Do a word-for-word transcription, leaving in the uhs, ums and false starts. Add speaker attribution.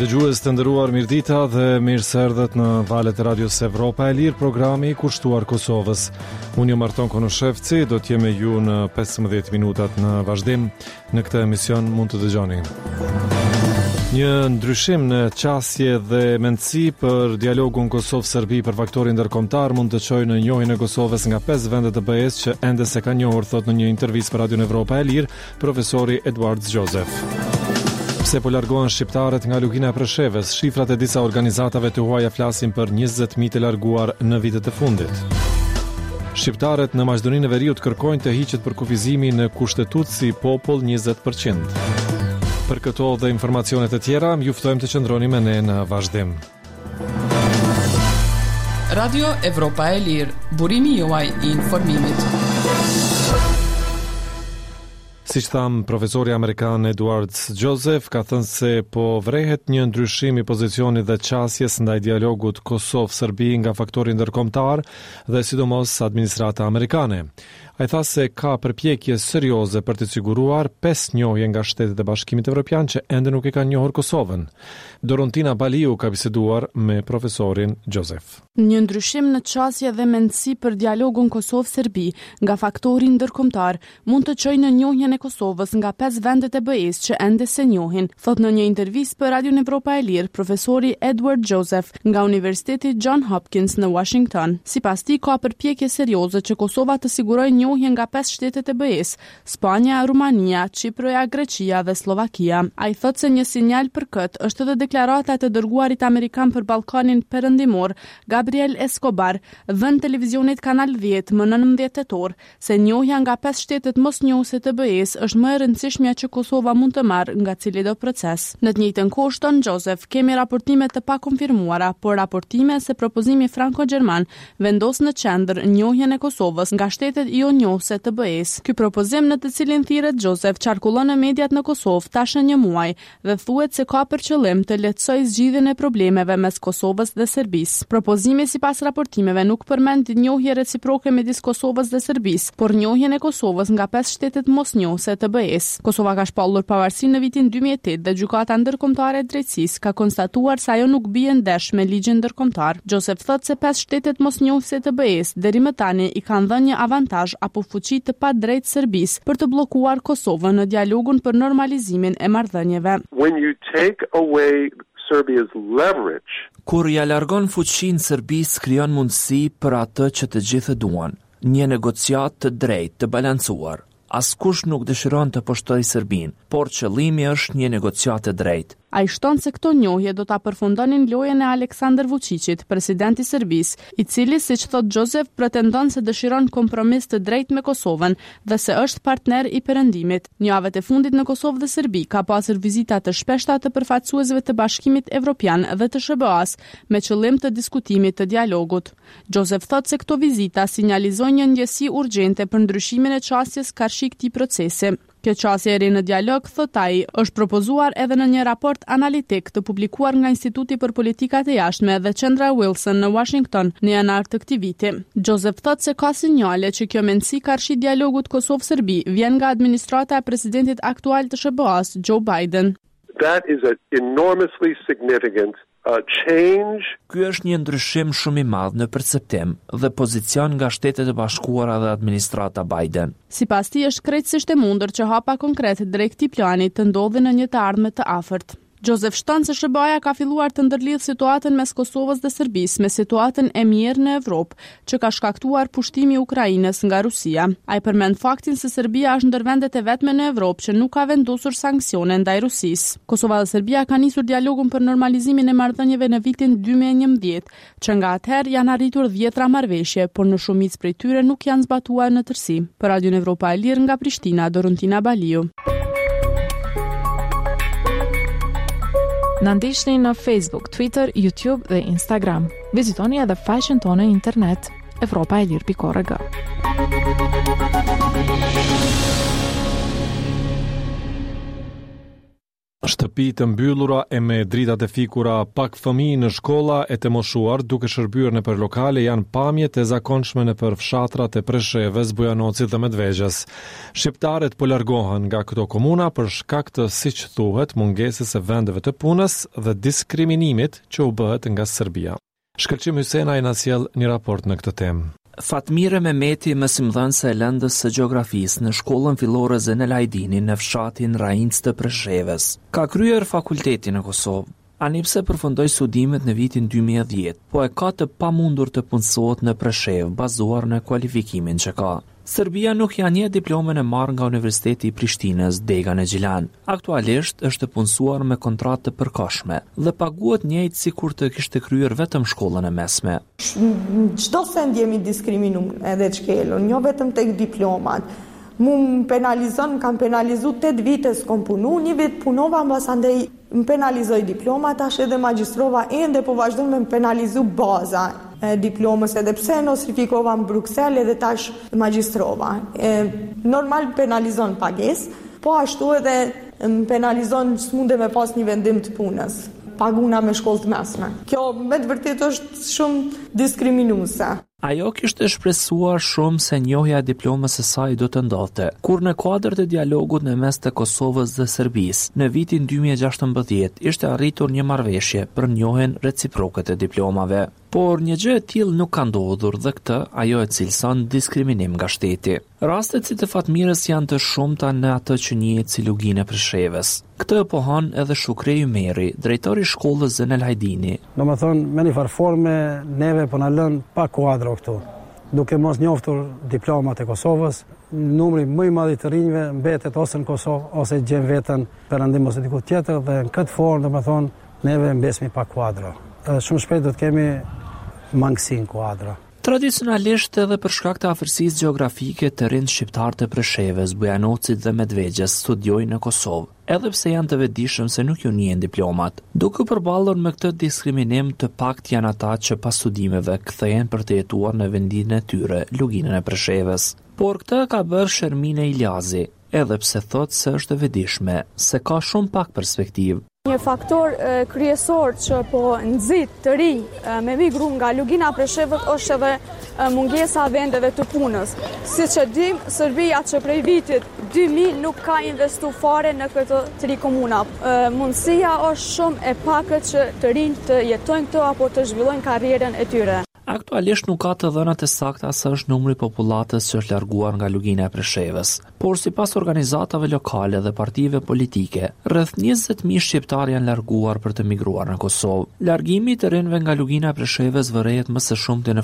Speaker 1: dëgjues të nderuar, mirëdita dhe mirë se erdhët në valët e Radios Evropa e Lirë, programi i kushtuar Kosovës. Unë jam Arton Konoshevci, do të jem me ju në pesëmbëdhjetë minutat në vazhdim. Në këtë emision mund të dëgjoni një ndryshim në qasje dhe mendësi për dialogun Kosovë-Serbi për faktorin ndërkombëtar mund të çojë në njohjen e Kosovës nga pesë vende të B E-s që ende se ka njohur, thot në një intervistë për Radion Evropa e Lirë profesori Eduard Joseph. Pse po largohen shqiptarët nga lugina e Preshevës? Shifrat e disa organizatave të huaja flasin për njëzet mijë të larguar në vitet e fundit. Shqiptarët në Maqedoninë e Veriut kërkojnë të hiqet përkufizimi në kushtetut si popull njëzet përqind. Për këto dhe informacionet e tjera, ju ftojmë të qëndroni me ne në vazhdim.
Speaker 2: Radio Evropa e Lirë, burimi juaj i informimit.
Speaker 1: Siç tham, profesori amerikan Eduard Joseph ka thënë se po vrehet një ndryshim i pozicionit dhe qasjes ndaj dialogut Kosovë-Serbi nga faktori ndërkombëtar dhe sidomos administrata amerikane. Ai tha se ka përpjekje serioze për të siguruar pesë njohje nga Shtetet e Bashkimit Evropian që ende nuk e kanë njohur Kosovën. Dorontina Baliu ka biseduar me profesorin Joseph.
Speaker 3: Një ndryshim në qasje dhe mendësi për dialogun Kosovë-Serbi nga faktori ndërkombëtar mund të çojë në njohjen e Kosovës nga pesë vendet e B E-s që ende se njohin, thot në një intervistë për Radion Evropa e Lirë profesori Eduard Joseph nga Universiteti John Hopkins në Washington. Sipas tij ka përpjekje serioze që Kosova të sigurojë njohje nga pesë shtetet e B E-s, Spanja, Rumania, Çiproja, Greqia dhe Slovakia. Ai thot se një sinjal për këtë është edhe deklarata e të dërguarit amerikan për Ballkanin Perëndimor, Gabriel Escobar, dhënë televizionit Kanal dhjetë më nëntëmbëdhjetë tetor, se njohja nga pesë shtetet mosnjohëse të B E-s është më e rëndësishmja që Kosova mund të marrë nga cili do proces. Në të njëjtën kohë, shton Joseph, kemi raportime të pakonfirmuara, por raportime se propozimi franko-gjerman vendos në qendër njohjen e Kosovës nga shtetet jo njohëse të B E-s. Ky propozim në të cilin thirret Joseph qarkullon në mediat në Kosovë tash një muaj dhe thuhet se ka për qëllim të lehtësojë zgjidhjen e problemeve mes Kosovës dhe Serbisë. Propozimi sipas raportimeve nuk përmend njohje reciproke midis Kosovës dhe Serbisë, por njohjen e Kosovës nga pesë shtetet mosnjohëse të B E-s. Kosova ka shpallur pavarësinë në vitin dy mijë e tetë dhe Gjykata Ndërkombëtare e Drejtësisë ka konstatuar se ajo nuk bie ndesh me ligjin ndërkombëtar. Joseph thotë se pesë shtetet mosnjohëse të B E-s deri më tani i kanë dhënë një avantazh apo fuqi të padrejtë Serbisë për të bllokuar Kosovën në dialogun për normalizimin e marrëdhënieve.
Speaker 4: When you take away Serbia's leverage,
Speaker 5: kur ja largon fuqinë Serbisë, krijon mundësi për atë që të gjithë duan, një negociat të drejtë, të balancuar. Askush nuk dëshiron të poshtoj Serbinë, por qëllimi është një negociat të drejtë.
Speaker 3: Ai shton se këto njohje do ta përfundonin lojën e Aleksandar Vučićit, presidenti i Serbisë, i cili, siç thot Joseph, pretendon se dëshiron kompromis të drejtë me Kosovën dhe se është partner i perëndimit. Në javët e fundit në Kosovë dhe Serbi ka pasur vizita të shpeshta të përfaqësuesve të Bashkimit Evropian dhe të S B A-s me qëllim të diskutimit të dialogut. Joseph thot se këto vizita sinjalizojnë një ndjesi urgjente për ndryshimin e çësjes karshi këtij procesi. Kjo qasje e ri në dialog, thot ai, është propozuar edhe në një raport analitik të publikuar nga Instituti për Politikat e Jashtme dhe Qendra Wilson në Washington në janar të këtij viti. Joseph thot se ka sinjale që kjo mendësi karshi dialogut Kosovë-Serbi vjen nga administrata e presidentit aktual të S B A-s, Joe Biden.
Speaker 4: That is an enormously significant uh, change.
Speaker 5: Ky është një ndryshim shumë i madh në perceptim dhe pozicion nga Shtetet e Bashkuara dhe administrata Biden.
Speaker 3: Sipas tij është krejtësisht e mundur që hapa konkret drejt këtij plani të ndodhin në një të ardhme të afërt. Joseph shton se S B A-ja ka filluar të ndërlidh situatën mes Kosovës dhe Serbisë me situatën e mirë në Evropë, që ka shkaktuar pushtimi i Ukrainës nga Rusia. Ai përmend faktin se Serbia është ndër vendet e vetme në Evropë që nuk ka vendosur sanksione ndaj Rusisë. Kosova dhe Serbia kanë nisur dialogun për normalizimin e marrëdhënieve në vitin dy mijë e njëmbëdhjetë, që nga atëherë janë arritur dhjetra marrëveshje, por në shumicë prej tyre nuk janë zbatuar në tërësi. Për Radion Evropa e Lirë nga Prishtina, Dorontina Baliu.
Speaker 6: Na ndiqni në Facebook, Twitter, YouTube dhe Instagram. Vizitoni edhe faqen tonë në internet evropa e lirë pikë org.
Speaker 1: Shtëpi të mbyllura e me dritat e fikura, pak fëmijë në shkolla e të moshuar duke shërbyer nëpër lokale janë pamjet e zakonshme nëpër fshatrat e Preshevës, Bujanocit dhe Medvegjës. Shqiptarët po largohen nga këto komuna për shkak të, siç thuhet, mungesës së vendeve të punës dhe diskriminimit që u bëhet nga Serbia. Shkëlqim Hysena i na sjell një raport në këtë temë.
Speaker 5: Fatmire Mehmeti, mësimdhënëse e lëndës së gjeografisë në shkollën fillore Zenel Hajdini në fshatin Rajinc të Preshevës, ka kryer fakultetin në Kosovë. Anipse përfundoi studimet në vitin dy mijë e dhjetë, po e ka të pamundur të punësohet në Preshevë bazuar në kualifikimin që ka. Serbia nuk ja njeh diplomën e marrë nga Universiteti i Prishtinës, Degan e Gjilan. Aktualisht është të punësuar me kontratë të përkohshme dhe paguhet njëjtë sikur të kishte kryer vetëm shkollën e mesme.
Speaker 7: Çdo send jemi diskriminuar edhe çkelun, jo vetëm tek diplomat. Mu më penalizon, kam penalizu tetë vite s'kom punu, një vit punova, mbas andej më penalizoj diploma, tash edhe magjistrova ende, po vazhdon me më penalizu baza e diplomës, edhe pse nostrifikova në Bruxelles edhe tash magjistrova. E, normal penalizon pagesë, po ashtu edhe më penalizon s'munde me pas një vendim të punës, paguna me shkollë të mesme. Kjo me të vërtet është shumë diskriminuese.
Speaker 5: Ajo kishte shpresuar shumë se njohja e diplomës së saj do të ndodhte, kur në kuadër të dialogut në mes të Kosovës dhe Serbisë, në vitin dy mijë e gjashtëmbëdhjetë ishte arritur një marrëveshje për njohjen reciproke të diplomave. Por një gjë e tillë nuk ka ndodhur dhe këtë ajo e cilëson diskriminim nga shteti. Rastet si të Fatmirës janë të shumta në atë që njihet si Luginë e Preshevës. Këtë e pohon edhe Shukrej Meri, drejtori i shkollës Zenel Hajdini.
Speaker 8: Domethënë, me një farë forme neve po na lën pa kuadro këtu. Duke mos njoftur diplomat e Kosovës, numri më i madh i të rinjve mbetet ose në Kosovë ose gjen veten perëndim ose diku tjetër dhe në këtë formë domethënë neve mbesmi pa kuadro. Shumë shpejt do të kemi mangësi në kuadro.
Speaker 5: Tradicionalisht edhe për shkak të afërsisë gjeografike të rinj shqiptar të Preshevës, Bujanocit dhe Medvegjës studiojnë në Kosovë, edhe pse janë të vetëdijshëm se nuk ju njihen diplomat. Duke përballur me këtë diskriminim, të pakt janë ata që pas studimeve kthehen për të jetuar në vendin e tyre, Luginën e Preshevës. Por këtë ka bërë Shermine Iljazi, edhe pse thotë se është e vetëdijshme, se ka shumë pak perspektivë.
Speaker 9: Një faktor e, kryesor që po nxit të rinj e, me migru nga Lugina Preshevës është edhe e, mungesa vendeve të punës. Siç e dim, Serbia që prej vitit dy mijë nuk ka investu fare në këto tri komuna. E, mundësia është shumë e pakët që të rinj të jetojnë këto apo të zhvillojnë karrierën e tyre.
Speaker 5: Aktualisht nuk ka të dhënat e sakta sa është numri i popullatës që është larguar nga Lugina e Preshevës, por sipas organizatave lokale dhe partive politike, rreth njëzet mijë shqiptar janë larguar për të migruar në Kosovë. Largimi i të rinjve nga Lugina e Preshevës vërehet më së shumti në